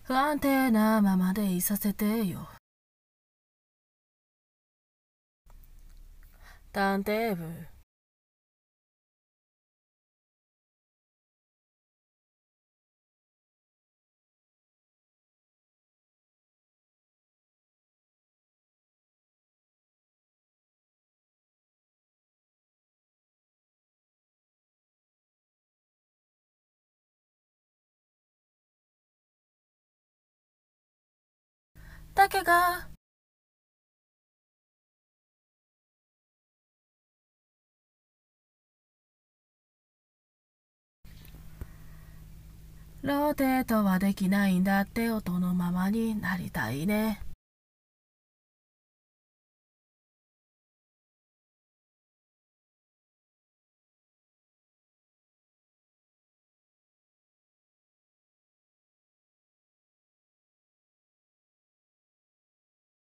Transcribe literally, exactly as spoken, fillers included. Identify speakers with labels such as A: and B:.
A: 不安定なままでいさせてよ。探偵部。竹がローテートはできないんだって。音のままになりたいね。